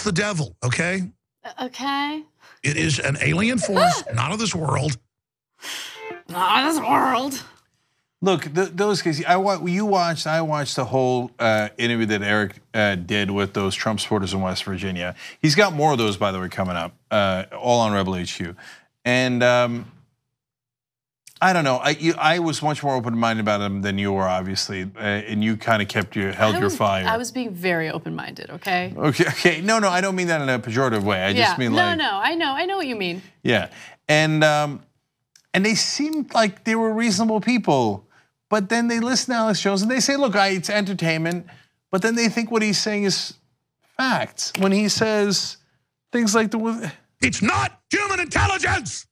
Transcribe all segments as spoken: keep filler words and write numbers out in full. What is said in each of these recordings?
It's the devil, okay? Okay. It is an alien force, not of this world. Not of this world. Look, th those cases, I you watched, I watched the whole uh, interview that Eric uh, did with those Trump supporters in West Virginia. He's got more of those, by the way, coming up, uh, all on Rebel H Q. And um, I don't know, I, you, I was much more open-minded about him than you were, obviously, uh, and you kind of kept your, held I your was, fire. I was being very open-minded, okay? Okay, okay, no, no, I don't mean that in a pejorative way. I yeah. just mean no, like. No, no, I know, I know what you mean. Yeah, and um, and they seemed like they were reasonable people. But then they listen to Alex Jones and they say, look, it's entertainment. But then they think what he's saying is facts. When he says things like the... It's not human intelligence!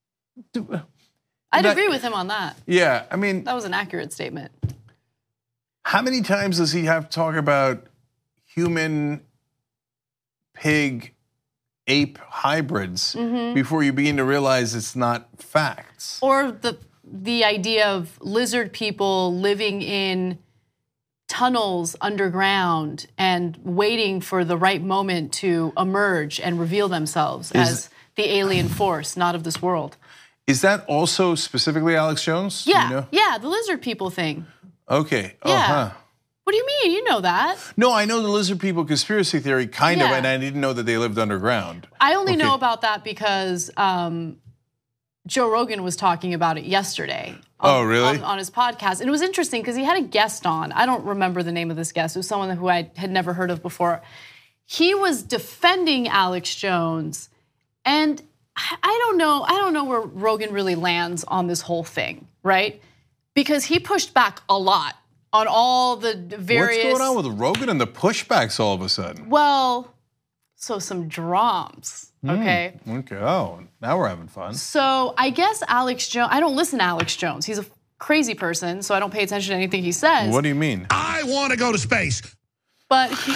I'd that, agree with him on that. Yeah, I mean... That was an accurate statement. How many times does he have to talk about human, pig, ape hybrids mm-hmm. before you begin to realize it's not facts? Or the... the idea of lizard people living in tunnels underground and waiting for the right moment to emerge and reveal themselves is, as the alien force, not of this world. Is that also specifically Alex Jones? Yeah, you know? yeah, the lizard people thing. Okay, yeah. oh, huh. What do you mean? You know that. No, I know the lizard people conspiracy theory, kind yeah. of, and I didn't know that they lived underground. I only okay. know about that because um, Joe Rogan was talking about it yesterday. On, oh, really? On, on his podcast. And it was interesting because he had a guest on. I don't remember the name of this guest. It was someone who I had never heard of before. He was defending Alex Jones. And I don't know, I don't know where Rogan really lands on this whole thing, right? Because he pushed back a lot on all the various... What's going on with Rogan and the pushbacks all of a sudden? Well, so some drums. Okay. Mm, okay. Oh, now we're having fun. So I guess Alex Jones, I don't listen to Alex Jones. He's a crazy person, so I don't pay attention to anything he says. What do you mean? I want to go to space. But he,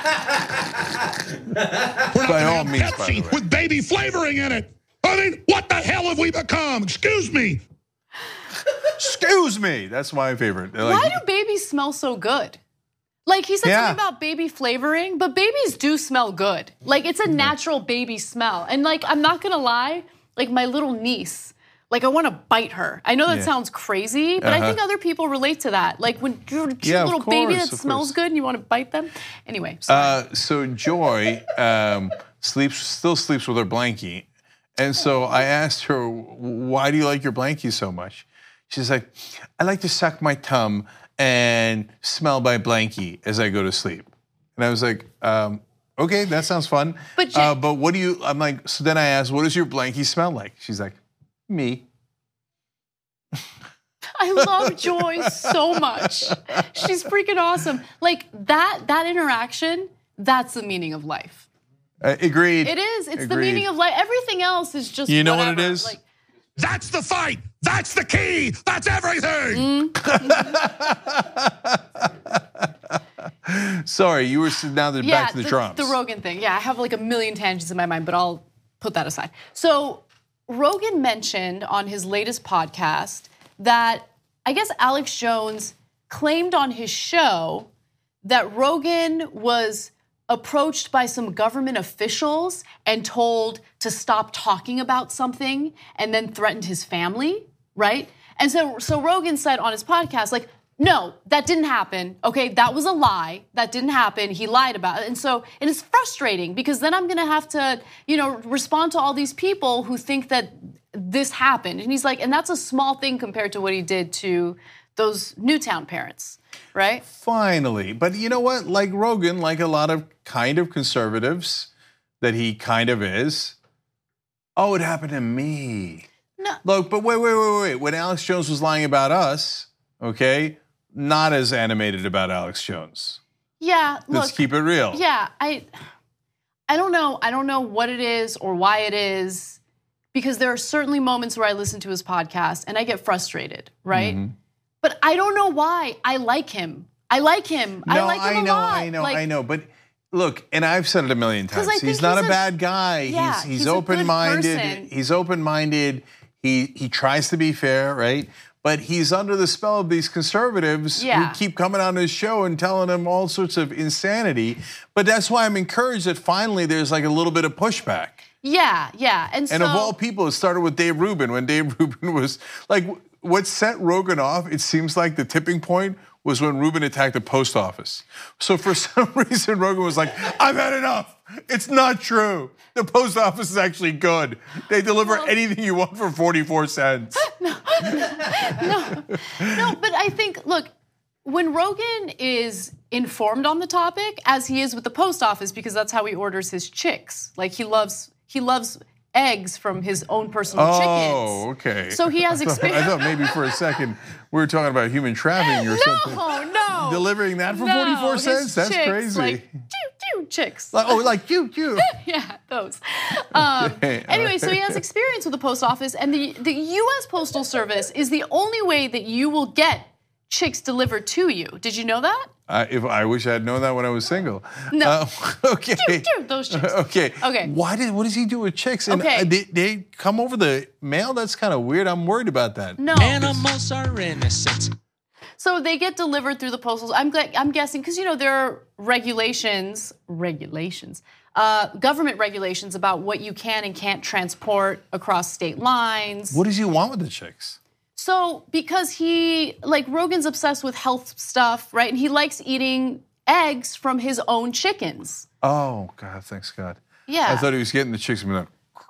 we're not by all have means, Pepsi by the way. with baby flavoring in it. I mean, what the hell have we become? Excuse me. Excuse me. That's my favorite. Like, why do babies smell so good? Like he said yeah. something about baby flavoring, but babies do smell good. Like it's a natural baby smell. And like, I'm not gonna lie, like my little niece, like I wanna bite her. I know that yeah. sounds crazy, but uh-huh. I think other people relate to that. Like when you're a cute yeah, little course, baby that smells course. good and you wanna bite them. Anyway, sorry. Uh, so Joy um, sleeps, still sleeps with her blankie. And so I asked her, why do you like your blankie so much? She's like, I like to suck my thumb and smell my blankie as I go to sleep. And I was like, um, okay, that sounds fun. But, uh, but what do you, I'm like, so then I asked, what does your blankie smell like? She's like, me. I love Joy so much. She's freaking awesome. Like that, that interaction, that's the meaning of life. Uh, agreed. It is, it's agreed. the meaning of life. Everything else is just You know whatever. what it is? Like, that's the fight. That's the key. That's everything. Mm-hmm. Sorry, you were now they're yeah, back to the, the drums. The Rogan thing. Yeah, I have like a million tangents in my mind, but I'll put that aside. So Rogan mentioned on his latest podcast that I guess Alex Jones claimed on his show that Rogan was approached by some government officials and told to stop talking about something and then threatened his family, right? And so, so Rogan said on his podcast, like, no, that didn't happen. Okay, that was a lie. That didn't happen. He lied about it. And so it is frustrating because then I'm gonna have to, you know, respond to all these people who think that this happened. And he's like, and that's a small thing compared to what he did to those Newtown parents. Right? Finally. But you know what? Like Rogan, like a lot of kind of conservatives that he kind of is, oh, it happened to me. No. Look, but wait, wait, wait, wait. When Alex Jones was lying about us, okay, not as animated about Alex Jones. Yeah, look. Let's keep it real. Yeah, I I don't know. I don't know what it is or why it is, because there are certainly moments where I listen to his podcast and I get frustrated, right? Mm-hmm. But I don't know why. I like him. I like him. No, I like him I know, a lot. I know, like, I know. But look, and I've said it a million times. I think He's not he's a, a bad guy. Yeah, he's he's, he's a good open-minded. person. He's open-minded. He he tries to be fair, right? but he's under the spell of these conservatives Yeah. who keep coming on his show and telling him all sorts of insanity. But that's why I'm encouraged that finally there's like a little bit of pushback. Yeah, yeah. And, And so, of all people, it started with Dave Rubin when Dave Rubin was like, what set Rogan off, it seems like the tipping point was when Rubin attacked the post office. So for some reason, Rogan was like, I've had enough. It's not true. The post office is actually good. They deliver Well, anything you want for forty-four cents. no, but I think, look, when Rogan is informed on the topic, as he is with the post office, because that's how he orders his chicks. Like he loves, he loves eggs from his own personal Oh, chickens. okay. So he has I thought, experience. I thought maybe for a second we were talking about human trafficking or something. No, no. Delivering that for No, forty-four his cents? That's chicks, crazy. Like, choo, choo, chicks. Like, oh, like you, you. Yeah, those. Um, Okay, anyway, all so he has experience with the post office, and the, the U S Postal Service is the only way that you will get chicks delivered to you. Did you know that? I, if I wish I had known that when I was single. No. Uh, okay. Choo, choo, those chicks. Okay. Okay. Why did? What does he do with chicks? And Okay. uh, they, they come over the mail. That's kind of weird. I'm worried about that. No. Animals are innocent. So they get delivered through the postal. I'm gl- I'm guessing because you know there are regulations, regulations, uh, government regulations about what you can and can't transport across state lines. What does he want with the chicks? So because he, like Rogan's obsessed with health stuff, right? And he likes eating eggs from his own chickens. Oh God, thanks God. Yeah. I thought he was getting the chicks and be like,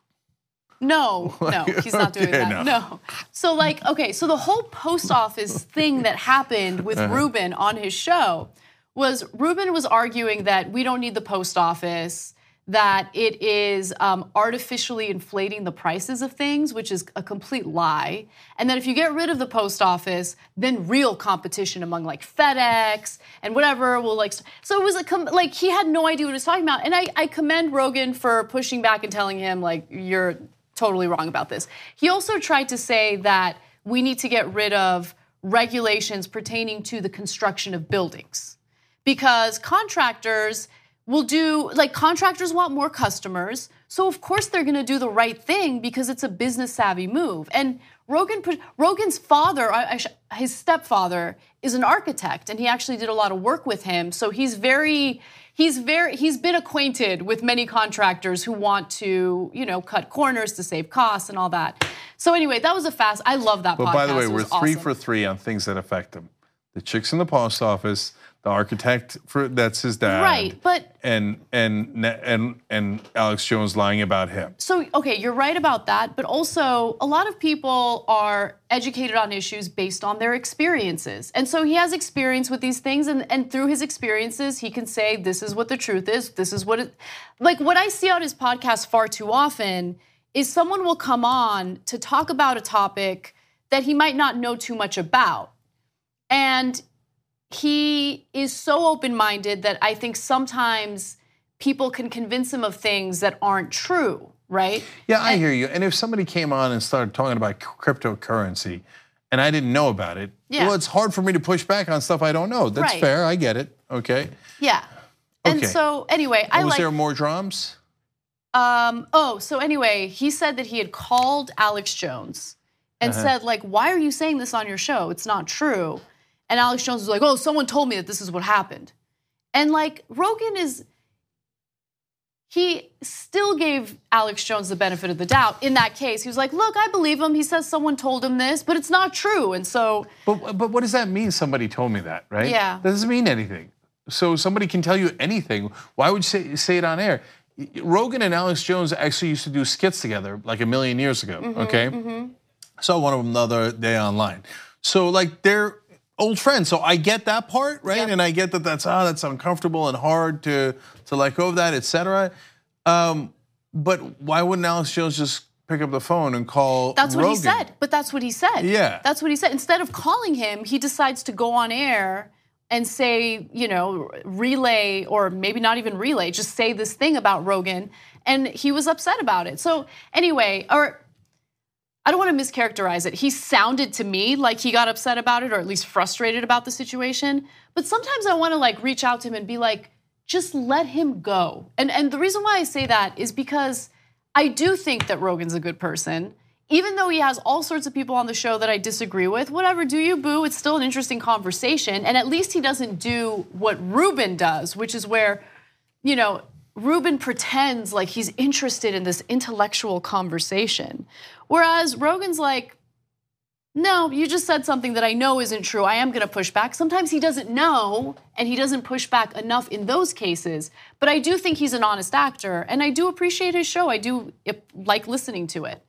No, no, he's not doing Okay, that. no. No. So like, okay, so the whole post office thing that happened with Uh-huh. Rubin on his show was Rubin was arguing that we don't need the post office, that it is um, artificially inflating the prices of things, which is a complete lie, and that if you get rid of the post office, then real competition among like FedEx and whatever will like. So it was a com- like he had no idea what he was talking about, and I, I commend Rogan for pushing back and telling him like you're totally wrong about this. He also tried to say that we need to get rid of regulations pertaining to the construction of buildings because contractors will do, like contractors want more customers, so of course they're gonna do the right thing because it's a business savvy move. And Rogan, Rogan's father, I- I sh- his stepfather, is an architect, and he actually did a lot of work with him. So he's very, he's very, he's been acquainted with many contractors who want to, you know, cut corners to save costs and all that. So anyway, that was a fast. I love that but podcast. by the way, It we're was three awesome. for three on things that affect him. The chicks in the post office, the architect for that's his dad, Right, but- and and and and Alex Jones lying about him. So, okay, you're right about that, but also a lot of people are educated on issues based on their experiences. And so he has experience with these things, and, and through his experiences, he can say, this is what the truth is, this is what it... Like, what I see on his podcast far too often is someone will come on to talk about a topic that he might not know too much about. And he is so open-minded that I think sometimes people can convince him of things that aren't true, right? Yeah, I hear you. And if somebody came on and started talking about cryptocurrency and I didn't know about it, Yeah. well, it's hard for me to push back on stuff I don't know. That's Right. fair. I get it. Okay. Yeah. And Okay. so anyway, I was like there more drums? um oh, so anyway, he said that he had called Alex Jones and Uh-huh. said like, "Why are you saying this on your show? It's not true." And Alex Jones was like, "Oh, someone told me that this is what happened." And like Rogan is he still gave Alex Jones the benefit of the doubt in that case. He was like, "Look, I believe him. He says someone told him this, but it's not true." And so But but what does that mean? Somebody told me that, right? Yeah. That doesn't mean anything. So somebody can tell you anything. Why would you say, say it on air? Rogan and Alex Jones actually used to do skits together like a million years ago. Mm-hmm, okay. Saw one of them the other day online. So like they're old friends. So I get that part, right? Yep. And I get that that's ah that's uncomfortable and hard to to let go of that, et cetera. Um, but why wouldn't Alex Jones just pick up the phone and call That's what Rogan? he said. But that's what he said. Yeah. That's what he said. Instead of calling him, he decides to go on air and say, you know, relay, or maybe not even relay, just say this thing about Rogan. And he was upset about it. So anyway, or I don't want to mischaracterize it. He sounded to me like he got upset about it, or at least frustrated about the situation. But sometimes I want to like reach out to him and be like, just let him go. And and the reason why I say that is because I do think that Rogan's a good person, even though he has all sorts of people on the show that I disagree with, whatever, do you, boo? It's still an interesting conversation. And at least he doesn't do what Ruben does, which is where, you know, Ruben pretends like he's interested in this intellectual conversation. Whereas Rogan's like, no, you just said something that I know isn't true. I am going to push back. Sometimes he doesn't know, and he doesn't push back enough in those cases. But I do think he's an honest actor, and I do appreciate his show. I do like listening to it.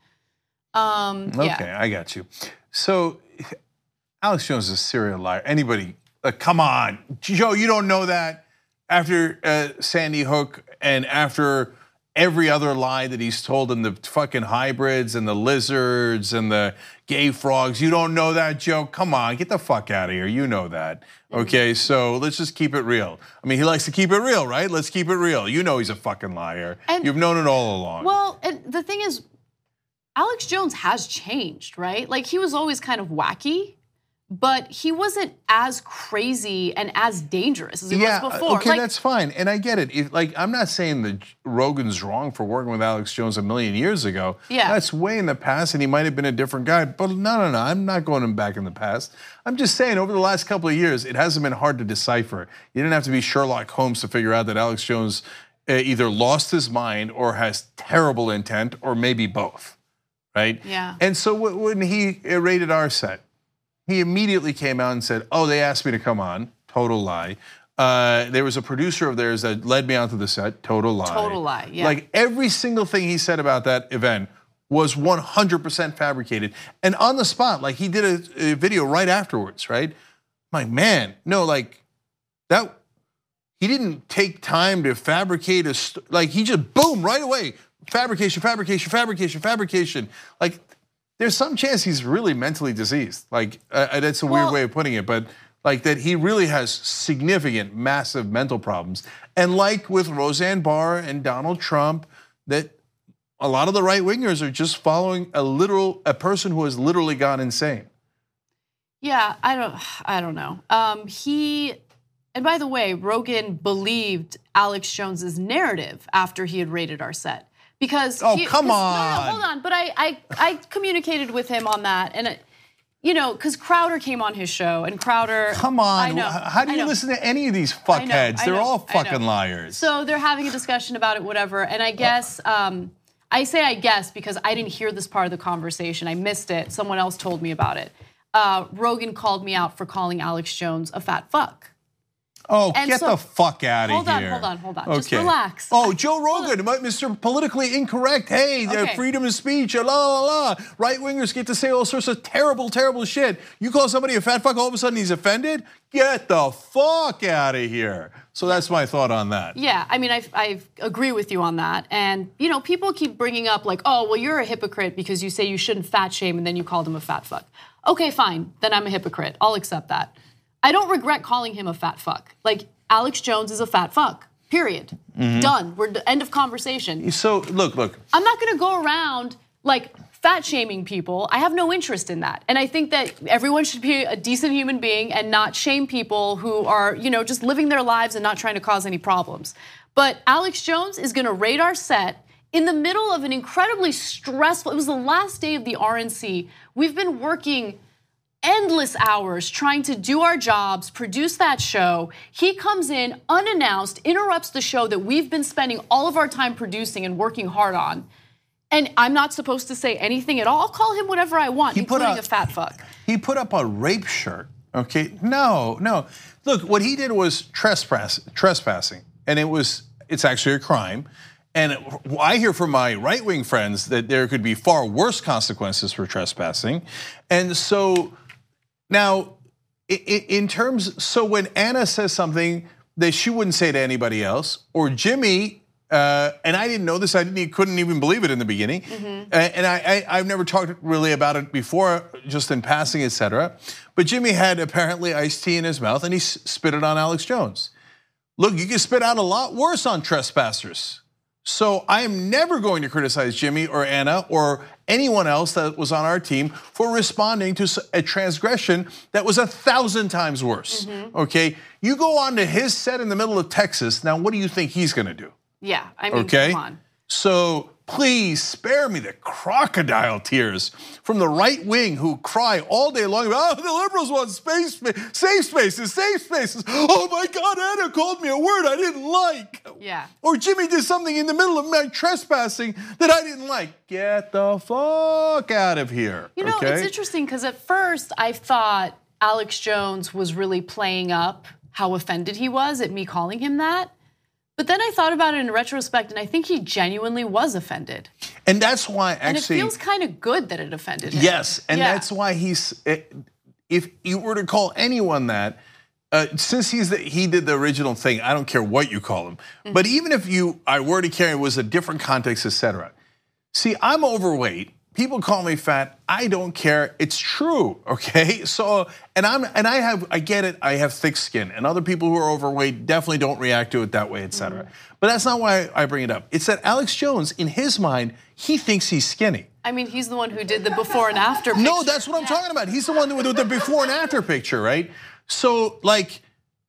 Um, okay, yeah. I got you. So Alex Jones is a serial liar. Anybody, uh, come on. Joe, you don't know that? After uh, Sandy Hook and after every other lie that he's told in the fucking hybrids and the lizards and the gay frogs, you don't know that, Joe? Come on, get the fuck out of here. You know that. Okay, so let's just keep it real. I mean, he likes to keep it real, right? Let's keep it real. You know he's a fucking liar. And, You've known it all along. Well, and the thing is, Alex Jones has changed, right? Like, he was always kind of wacky, but he wasn't as crazy and as dangerous as he yeah, was before. Okay, like, that's fine, and I get it. If, like, I'm not saying that Rogan's wrong for working with Alex Jones a million years ago. Yeah. That's way in the past, and he might have been a different guy. But no, no, no, I'm not going back in the past. I'm just saying, over the last couple of years, it hasn't been hard to decipher. You didn't have to be Sherlock Holmes to figure out that Alex Jones either lost his mind or has terrible intent, or maybe both, right? Yeah. And so when he rated our set, he immediately came out and said, oh, they asked me to come on. Total lie. Uh, there was a producer of theirs that led me onto the set. Total lie. Total lie, yeah. Like, every single thing he said about that event was one hundred percent fabricated. And on the spot, like, he did a, a video right afterwards, right? I'm like, man, no, like, that, he didn't take time to fabricate a, st- like, he just, boom, right away. Fabrication, fabrication, fabrication, fabrication. Like, there's some chance he's really mentally diseased. Like, uh, that's a weird well, way of putting it, but like that he really has significant, massive mental problems. And like with Roseanne Barr and Donald Trump, that a lot of the right wingers are just following a literal, a person who has literally gone insane. Yeah, I don't, I don't know. Um, he, and by the way, Rogan believed Alex Jones's narrative after he had rated our set. Because oh he, come on, no, no, hold on. But I, I, I communicated with him on that, and it, you know, because Crowder came on his show, and Crowder. Come on, I know, how do you listen to any of these fuckheads? I know, I they're know, all fucking liars. So they're having a discussion about it, whatever. And I guess um, I say I guess because I didn't hear this part of the conversation. I missed it. Someone else told me about it. Uh, Rogan called me out for calling Alex Jones a fat fuck. Oh, and get so, the fuck out of hold on, here. Hold on, hold on, okay. Just relax. Oh, Joe Rogan, Mister Politically Incorrect. Hey, okay. freedom of speech, la, la, la. Right-wingers get to say all sorts of terrible, terrible shit. You call somebody a fat fuck, all of a sudden he's offended? Get the fuck out of here. So that's my thought on that. Yeah, I mean, I, I agree with you on that. And, you know, people keep bringing up like, oh, well, you're a hypocrite because you say you shouldn't fat shame and then you called him a fat fuck. Okay, fine, then I'm a hypocrite. I'll accept that. I don't regret calling him a fat fuck. Like, Alex Jones is a fat fuck, period. Mm-hmm. Done, we're end of conversation. So, look, look. I'm not gonna go around like fat shaming people. I have no interest in that. And I think that everyone should be a decent human being and not shame people who are, you know, just living their lives and not trying to cause any problems. But Alex Jones is gonna raid our set in the middle of an incredibly stressful, it was the last day of the R N C. We've been working endless hours trying to do our jobs, produce that show. He comes in unannounced, interrupts the show that we've been spending all of our time producing and working hard on. And I'm not supposed to say anything at all. I'll call him whatever I want, he including a fat fuck. He put up a rape shirt, okay? No, no. Look, what he did was trespass, trespassing, and it was, it's actually a crime. And I hear from my right-wing friends that there could be far worse consequences for trespassing. And so, now, in terms, so when Anna says something that she wouldn't say to anybody else, or Jimmy, uh, and I didn't know this, I didn't, couldn't even believe it in the beginning, mm-hmm. and I, I, I've never talked really about it before, just in passing, et cetera. But Jimmy had apparently iced tea in his mouth, and he spit it on Alex Jones. Look, you can spit out a lot worse on trespassers. So I am never going to criticize Jimmy or Anna or anyone else that was on our team for responding to a transgression that was a thousand times worse, mm-hmm. okay? You go on to his set in the middle of Texas, now what do you think he's gonna do? Yeah, I mean, okay? come on. So Please spare me the crocodile tears from the right wing who cry all day long about, oh, the liberals want space, safe spaces, safe spaces. Oh my God, Anna called me a word I didn't like. Yeah. Or Jimmy did something in the middle of my trespassing that I didn't like. Get the fuck out of here. You know, okay? it's interesting because at first I thought Alex Jones was really playing up how offended he was at me calling him that. But then I thought about it in retrospect, and I think he genuinely was offended. And that's why actually... And it feels kind of good that it offended him. Yes, and yeah. that's why he's... If you were to call anyone that, uh, since he's the, he did the original thing, I don't care what you call him. Mm-hmm. But even if you, I were to carry, it was a different context, et cetera. See, I'm overweight. People call me fat. I don't care. It's true, okay? So, and I'm, and I have, I get it. I have thick skin, and other people who are overweight definitely don't react to it that way, et cetera. Mm-hmm. But that's not why I bring it up. It's that Alex Jones, in his mind, he thinks he's skinny. I mean, he's the one who did the before and after picture. No, that's what I'm talking about. He's the one with the before and after picture, right? So, like,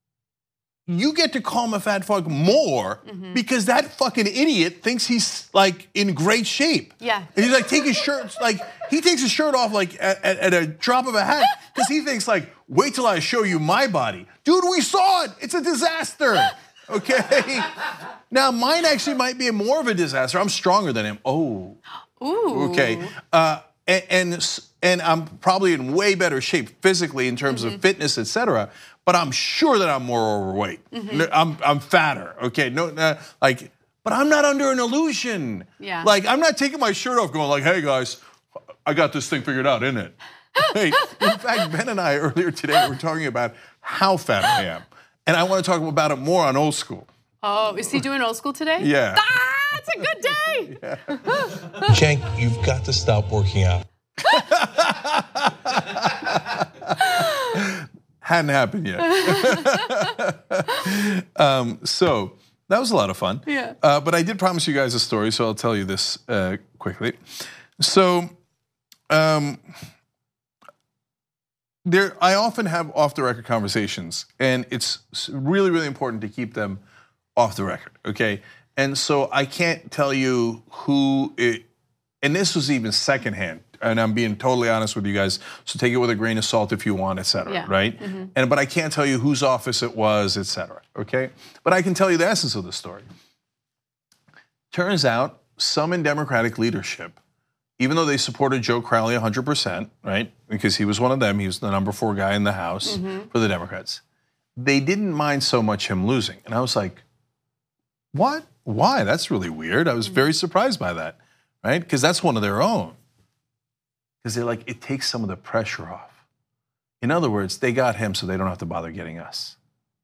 you get to call him a fat fuck more mm-hmm. because that fucking idiot thinks he's like in great shape. Yeah. And he's like, take his shirt, like, he takes his shirt off like at, at, at a drop of a hat because he thinks like, wait till I show you my body. Dude, we saw it. It's a disaster. Okay? Now, mine actually might be more of a disaster. I'm stronger than him. Oh. Ooh. Okay. Uh, and, and and I'm probably in way better shape physically in terms mm-hmm. of fitness, et cetera. But I'm sure that I'm more overweight. Mm-hmm. I'm I'm fatter. Okay. No, uh, like, but I'm not under an illusion. Yeah. Like, I'm not taking my shirt off, going like, "Hey guys, I got this thing figured out, isn't it?" Hey, in fact, Ben and I earlier today were talking about how fat I am, and I want to talk about it more on Old School. Oh, is he doing Old School today? Yeah. Ah, it's a good day. Yeah. Cenk, you've got to stop working out. Hadn't happened yet. um, so that was a lot of fun. Yeah. Uh, but I did promise you guys a story, so I'll tell you this uh, quickly. So, um, there, I often have off-the-record conversations, and it's really, really important to keep them off the record. Okay. And so I can't tell you who it, and this was even secondhand, and I'm being totally honest with you guys, so take it with a grain of salt if you want, et cetera, yeah. right? Mm-hmm. And but I can't tell you whose office it was, et cetera, okay? But I can tell you the essence of the story. Turns out some in Democratic leadership, even though they supported Joe Crowley one hundred percent, right? Because he was one of them, he was the number four guy in the House mm-hmm. for the Democrats. They didn't mind so much him losing. And I was like, what? Why? That's really weird. I was very surprised by that, right? Because that's one of their own. Because they're like, it takes some of the pressure off. In other words, they got him so they don't have to bother getting us.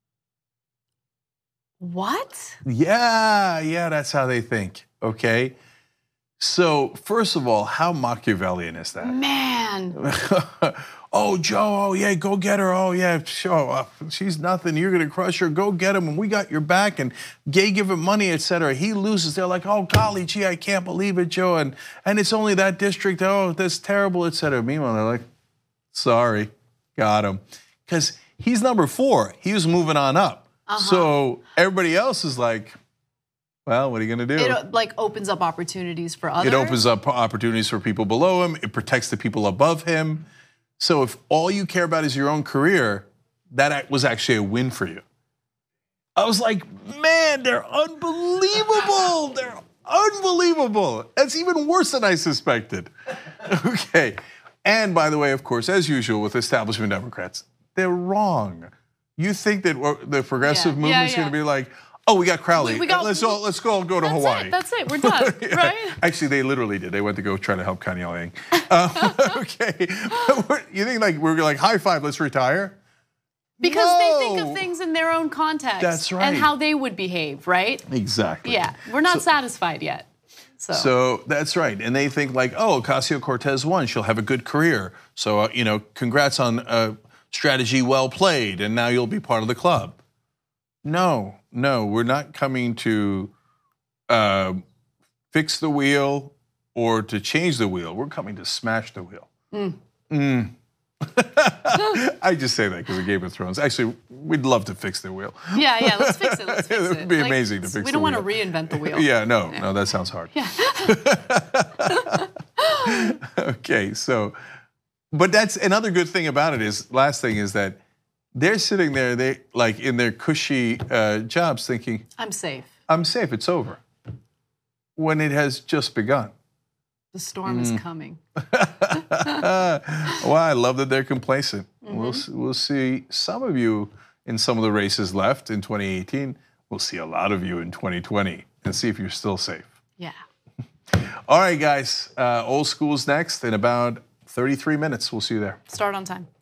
What? Yeah, yeah, that's how they think, okay? So, first of all, how Machiavellian is that? Man. Oh, Joe, oh, yeah, go get her. Oh, yeah, sure. Uh, she's nothing. You're going to crush her. Go get him, and we got your back. And Gay give him money, et cetera. He loses. They're like, oh, golly, gee, I can't believe it, Joe. And, and it's only that district. Oh, that's terrible, et cetera. Meanwhile, they're like, sorry, got him. Because he's number four. He was moving on up. Uh-huh. So everybody else is like, well, what are you going to do? It like opens up opportunities for others. It opens up opportunities for people below him. It protects the people above him. So if all you care about is your own career, that was actually a win for you. I was like, man, they're unbelievable. They're unbelievable. That's even worse than I suspected. Okay. And by the way, of course, as usual with establishment Democrats, they're wrong. You think that the progressive yeah. movement's yeah, yeah. going to be like, oh, we got Crowley. We, we got, let's all let's go go to that's Hawaii. It, that's it. We're done, yeah. right? Actually, they literally did. They went to go try to help Kanye Wang. Um, okay, you think like we're like high five? Let's retire. Because no. they think of things in their own context. That's right. And how they would behave, right? Exactly. Yeah, we're not so, satisfied yet. So. so that's right, and they think like, oh, Ocasio-Cortez won. She'll have a good career. So uh, you know, congrats on a strategy well played, and now you'll be part of the club. No, no, we're not coming to uh, fix the wheel or to change the wheel. We're coming to smash the wheel. Mm. Mm. I just say that because of Game of Thrones. Actually, we'd love to fix the wheel. Yeah, yeah, let's fix it. Let's fix It it. would be amazing to fix the wheel. We don't want to reinvent the wheel. Yeah, no, no, that sounds hard. Yeah. Okay, so, but that's another good thing about it is, last thing is that they're sitting there, they like in their cushy uh, jobs thinking, I'm safe. I'm safe, it's over. When it has just begun. The storm is coming. Well, I love that they're complacent. Mm-hmm. We'll we'll see some of you in some of the races left in twenty eighteen. We'll see a lot of you in twenty twenty and see if you're still safe. Yeah. All right, guys. Uh, Old School's next in about thirty-three minutes. We'll see you there. Start on time.